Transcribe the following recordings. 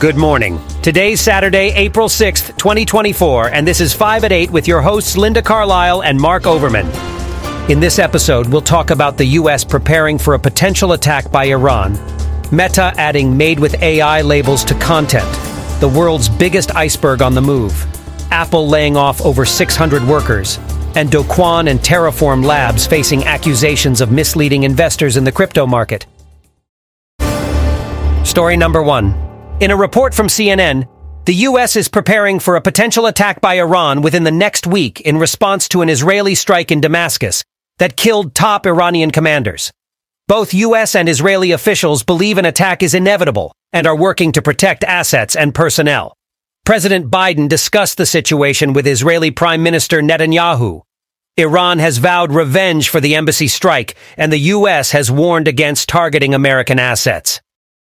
Good morning. Today's Saturday, April 6th, 2024, and this is 5 at 8 with your hosts Linda Carlisle and Mark Overman. In this episode, we'll talk about the U.S. preparing for a potential attack by Iran, Meta adding made with AI labels to content, the world's biggest iceberg on the move, Apple laying off over 600 workers, and Do Kwon and Terraform Labs facing accusations of misleading investors in the crypto market. Story number 1. In a report from CNN, the U.S. is preparing for a potential attack by Iran within the next week in response to an Israeli strike in Damascus that killed top Iranian commanders. Both U.S. and Israeli officials believe an attack is inevitable and are working to protect assets and personnel. President Biden discussed the situation with Israeli Prime Minister Netanyahu. Iran has vowed revenge for the embassy strike, and the U.S. has warned against targeting American assets.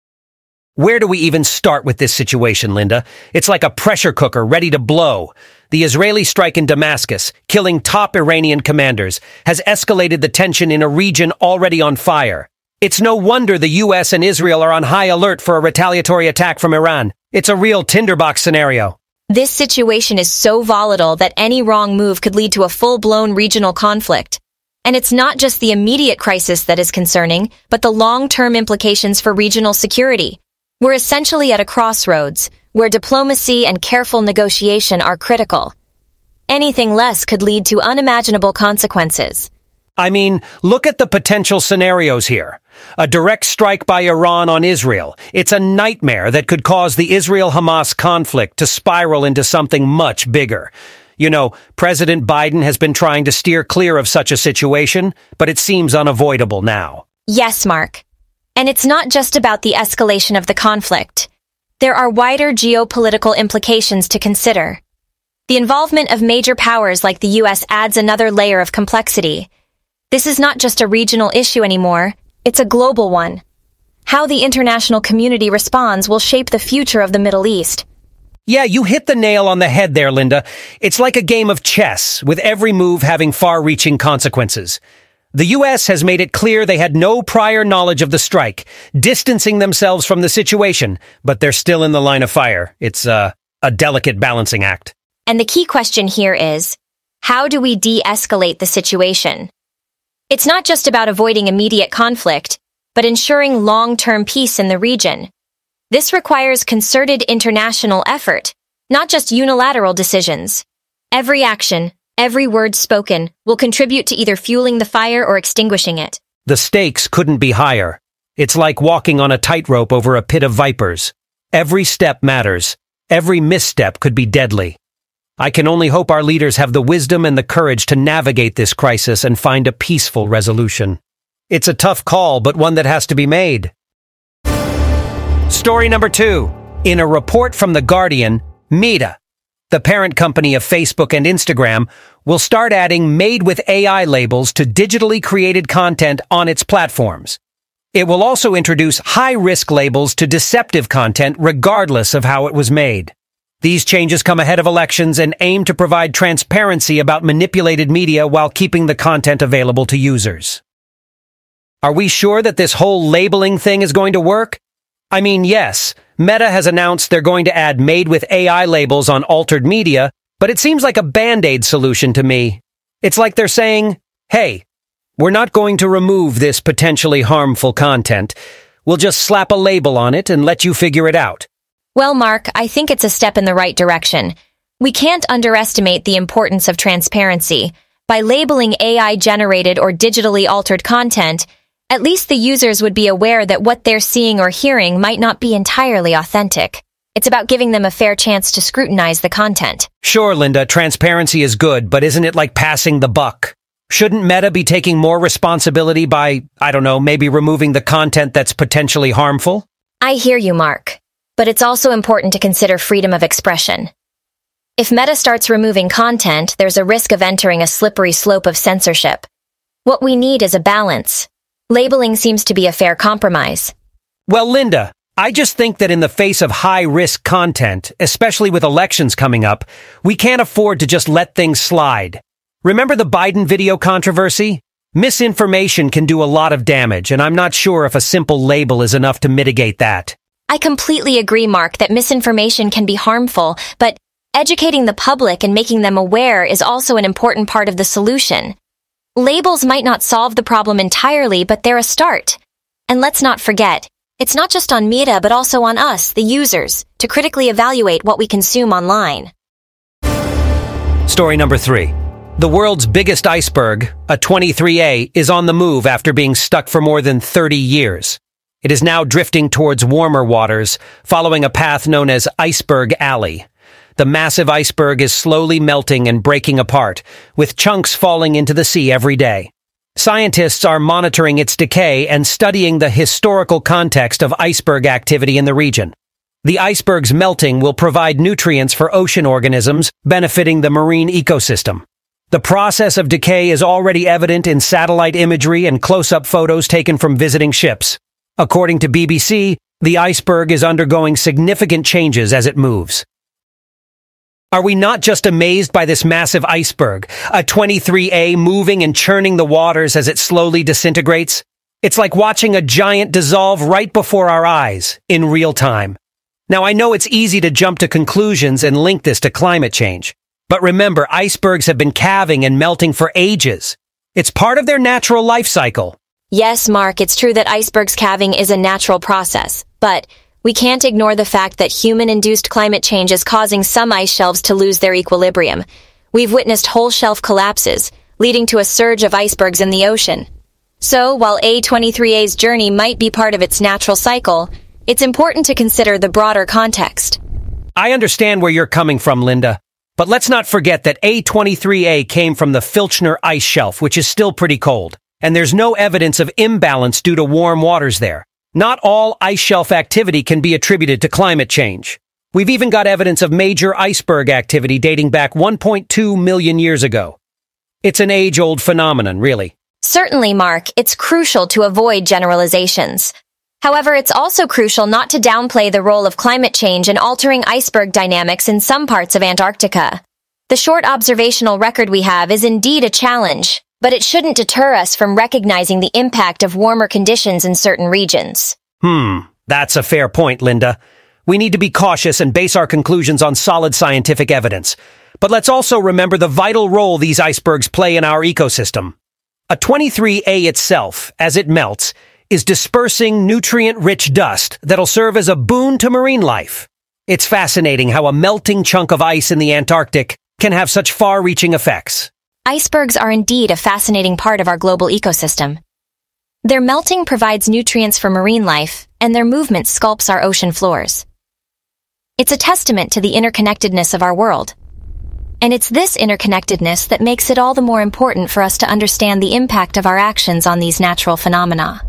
Where do we even start with this situation, Linda? It's like a pressure cooker ready to blow. The Israeli strike in Damascus, killing top Iranian commanders, has escalated the tension in a region already on fire. It's no wonder the U.S. and Israel are on high alert for a retaliatory attack from Iran. It's a real tinderbox scenario. This situation is so volatile that any wrong move could lead to a full-blown regional conflict. And it's not just the immediate crisis that is concerning, but the long-term implications for regional security. We're essentially at a crossroads, where diplomacy and careful negotiation are critical. Anything less could lead to unimaginable consequences. I mean, look at the potential scenarios here. A direct strike by Iran on Israel. It's a nightmare that could cause the Israel-Hamas conflict to spiral into something much bigger. You know, President Biden has been trying to steer clear of such a situation, but it seems unavoidable now. Yes, Mark. And it's not just about the escalation of the conflict. There are wider geopolitical implications to consider. The involvement of major powers like the U.S. adds another layer of complexity. This is not just a regional issue anymore, it's a global one. How the international community responds will shape the future of the Middle East. Yeah, you hit the nail on the head there, Linda. It's like a game of chess, with every move having far-reaching consequences. The U.S. has made it clear they had no prior knowledge of the strike, distancing themselves from the situation, but they're still in the line of fire. It's a delicate balancing act. And the key question here is, how do we de-escalate the situation? It's not just about avoiding immediate conflict, but ensuring long-term peace in the region. This requires concerted international effort, not just unilateral decisions. Every action, every word spoken, will contribute to either fueling the fire or extinguishing it. The stakes couldn't be higher. It's like walking on a tightrope over a pit of vipers. Every step matters. Every misstep could be deadly. I can only hope our leaders have the wisdom and the courage to navigate this crisis and find a peaceful resolution. It's a tough call, but one that has to be made. Story number 2. In a report from The Guardian, Meta, the parent company of Facebook and Instagram, will start adding made with AI labels to digitally created content on its platforms. It will also introduce high-risk labels to deceptive content regardless of how it was made. These changes come ahead of elections and aim to provide transparency about manipulated media while keeping the content available to users. Are we sure that this whole labeling thing is going to work? I mean, yes, Meta has announced they're going to add made with AI labels on altered media, but it seems like a Band-Aid solution to me. It's like they're saying, hey, we're not going to remove this potentially harmful content. We'll just slap a label on it and let you figure it out. Well, Mark, I think it's a step in the right direction. We can't underestimate the importance of transparency. By labeling AI-generated or digitally altered content, at least the users would be aware that what they're seeing or hearing might not be entirely authentic. It's about giving them a fair chance to scrutinize the content. Sure, Linda, transparency is good, but isn't it like passing the buck? Shouldn't Meta be taking more responsibility by, maybe removing the content that's potentially harmful? I hear you, Mark. But it's also important to consider freedom of expression. If Meta starts removing content, there's a risk of entering a slippery slope of censorship. What we need is a balance. Labeling seems to be a fair compromise. Well, Linda, I just think that in the face of high-risk content, especially with elections coming up, we can't afford to just let things slide. Remember the Biden video controversy? Misinformation can do a lot of damage, and I'm not sure if a simple label is enough to mitigate that. I completely agree, Mark, that misinformation can be harmful, but educating the public and making them aware is also an important part of the solution. Labels might not solve the problem entirely, but they're a start. And let's not forget, it's not just on Meta, but also on us, the users, to critically evaluate what we consume online. Story number 3. The world's biggest iceberg, a 23A, is on the move after being stuck for more than 30 years. It is now drifting towards warmer waters, following a path known as Iceberg Alley. The massive iceberg is slowly melting and breaking apart, with chunks falling into the sea every day. Scientists are monitoring its decay and studying the historical context of iceberg activity in the region. The iceberg's melting will provide nutrients for ocean organisms, benefiting the marine ecosystem. The process of decay is already evident in satellite imagery and close-up photos taken from visiting ships. According to BBC, the iceberg is undergoing significant changes as it moves. Are we not just amazed by this massive iceberg, a 23A moving and churning the waters as it slowly disintegrates? It's like watching a giant dissolve right before our eyes, in real time. Now, I know it's easy to jump to conclusions and link this to climate change. But remember, icebergs have been calving and melting for ages. It's part of their natural life cycle. Yes, Mark, it's true that icebergs calving is a natural process, but we can't ignore the fact that human-induced climate change is causing some ice shelves to lose their equilibrium. We've witnessed whole shelf collapses, leading to a surge of icebergs in the ocean. So, while A23A's journey might be part of its natural cycle, it's important to consider the broader context. I understand where you're coming from, Linda. But let's not forget that A23A came from the Filchner ice shelf, which is still pretty cold. And there's no evidence of imbalance due to warm waters there. Not all ice shelf activity can be attributed to climate change. We've even got evidence of major iceberg activity dating back 1.2 million years ago. It's an age-old phenomenon, really. Certainly, Mark, it's crucial to avoid generalizations. However, it's also crucial not to downplay the role of climate change in altering iceberg dynamics in some parts of Antarctica. The short observational record we have is indeed a challenge, but it shouldn't deter us from recognizing the impact of warmer conditions in certain regions. That's a fair point, Linda. We need to be cautious and base our conclusions on solid scientific evidence. But let's also remember the vital role these icebergs play in our ecosystem. A 23A itself, as it melts, is dispersing nutrient-rich dust that'll serve as a boon to marine life. It's fascinating how a melting chunk of ice in the Antarctic can have such far-reaching effects. Icebergs are indeed a fascinating part of our global ecosystem. Their melting provides nutrients for marine life, and their movement sculpts our ocean floors. It's a testament to the interconnectedness of our world. And it's this interconnectedness that makes it all the more important for us to understand the impact of our actions on these natural phenomena.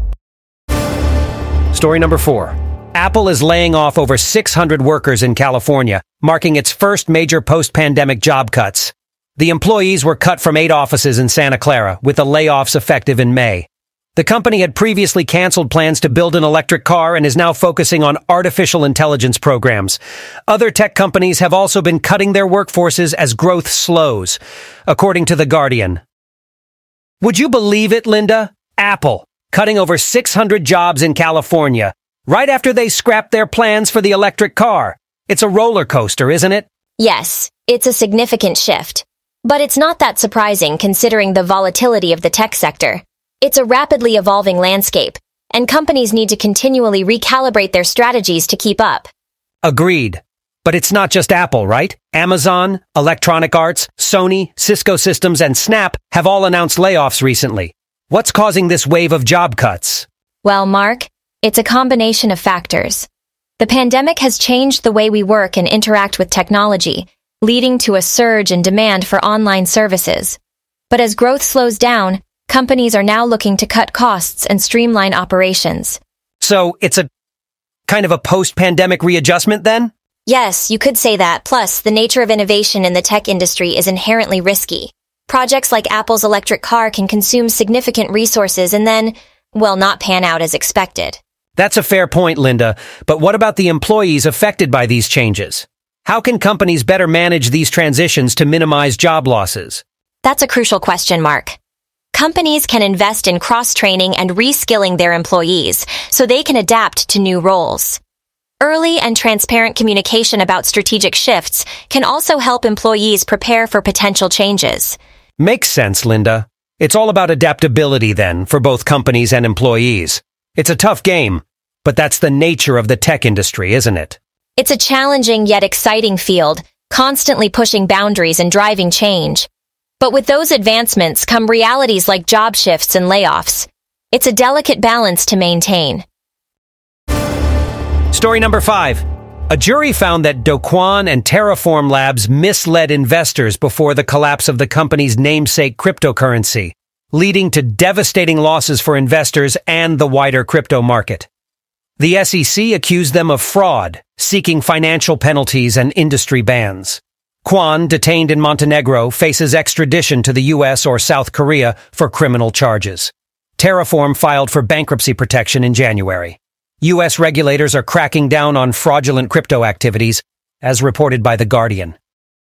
Story number 4. Apple is laying off over 600 workers in California, marking its first major post-pandemic job cuts. The employees were cut from 8 offices in Santa Clara, with the layoffs effective in May. The company had previously canceled plans to build an electric car and is now focusing on artificial intelligence programs. Other tech companies have also been cutting their workforces as growth slows, according to The Guardian. Would you believe it, Linda? Apple, cutting over 600 jobs in California, right after they scrapped their plans for the electric car. It's a roller coaster, isn't it? Yes, it's a significant shift. But it's not that surprising considering the volatility of the tech sector. It's a rapidly evolving landscape, and companies need to continually recalibrate their strategies to keep up. Agreed. But it's not just Apple, right? Amazon, Electronic Arts, Sony, Cisco Systems, and Snap have all announced layoffs recently. What's causing this wave of job cuts? Well, Mark, it's a combination of factors. The pandemic has changed the way we work and interact with technology, leading to a surge in demand for online services. But as growth slows down, companies are now looking to cut costs and streamline operations. So it's a kind of a post-pandemic readjustment then? Yes, you could say that. Plus, the nature of innovation in the tech industry is inherently risky. Projects like Apple's electric car can consume significant resources and then, well, not pan out as expected. That's a fair point, Linda. But what about the employees affected by these changes? How can companies better manage these transitions to minimize job losses? That's a crucial question, Mark. Companies can invest in cross-training and reskilling their employees so they can adapt to new roles. Early and transparent communication about strategic shifts can also help employees prepare for potential changes. Makes sense, Linda. It's all about adaptability then for both companies and employees. It's a tough game, but that's the nature of the tech industry, isn't it? It's a challenging yet exciting field, constantly pushing boundaries and driving change. But with those advancements come realities like job shifts and layoffs. It's a delicate balance to maintain. Story number 5. A jury found that Do Kwon and Terraform Labs misled investors before the collapse of the company's namesake cryptocurrency, leading to devastating losses for investors and the wider crypto market. The SEC accused them of fraud, seeking financial penalties and industry bans. Kwon, detained in Montenegro, faces extradition to the U.S. or South Korea for criminal charges. Terraform filed for bankruptcy protection in January. U.S. regulators are cracking down on fraudulent crypto activities, as reported by The Guardian.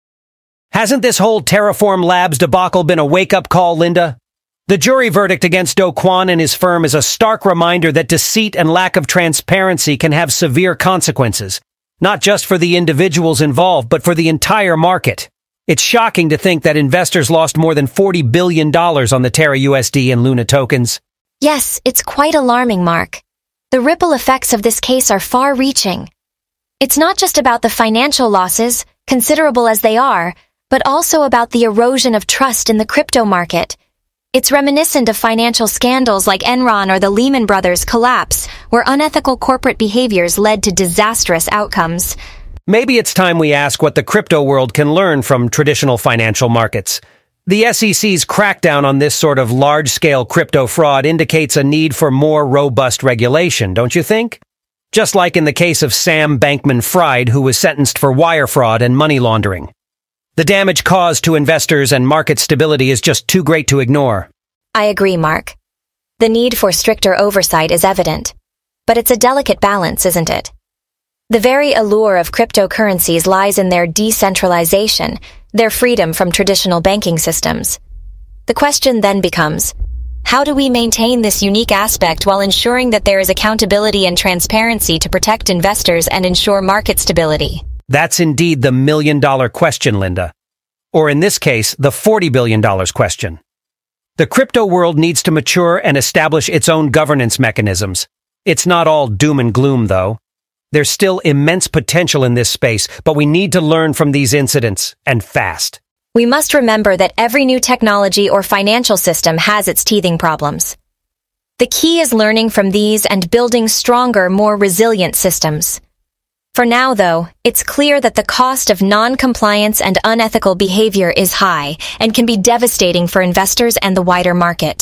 Hasn't this whole Terraform Labs debacle been a wake-up call, Linda? The jury verdict against Do Kwon and his firm is a stark reminder that deceit and lack of transparency can have severe consequences, not just for the individuals involved, but for the entire market. It's shocking to think that investors lost more than $40 billion on the Terra USD and Luna tokens. Yes, it's quite alarming, Mark. The ripple effects of this case are far-reaching. It's not just about the financial losses, considerable as they are, but also about the erosion of trust in the crypto market. It's reminiscent of financial scandals like Enron or the Lehman Brothers collapse, where unethical corporate behaviors led to disastrous outcomes. Maybe it's time we ask what the crypto world can learn from traditional financial markets. The SEC's crackdown on this sort of large-scale crypto fraud indicates a need for more robust regulation, don't you think? Just like in the case of Sam Bankman-Fried, who was sentenced for wire fraud and money laundering. The damage caused to investors and market stability is just too great to ignore. I agree, Mark. The need for stricter oversight is evident. But it's a delicate balance, isn't it? The very allure of cryptocurrencies lies in their decentralization, their freedom from traditional banking systems. The question then becomes, how do we maintain this unique aspect while ensuring that there is accountability and transparency to protect investors and ensure market stability? That's indeed the million-dollar question, Linda. Or in this case, the $40 billion question. The crypto world needs to mature and establish its own governance mechanisms. It's not all doom and gloom, though. There's still immense potential in this space, but we need to learn from these incidents, and fast. We must remember that every new technology or financial system has its teething problems. The key is learning from these and building stronger, more resilient systems. For now, though, it's clear that the cost of non-compliance and unethical behavior is high and can be devastating for investors and the wider market.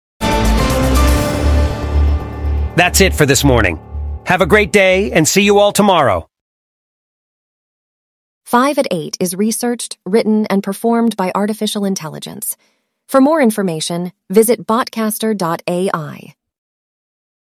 That's it for this morning. Have a great day and see you all tomorrow. 5 at 8 is researched, written, and performed by artificial intelligence. For more information, visit botcaster.ai.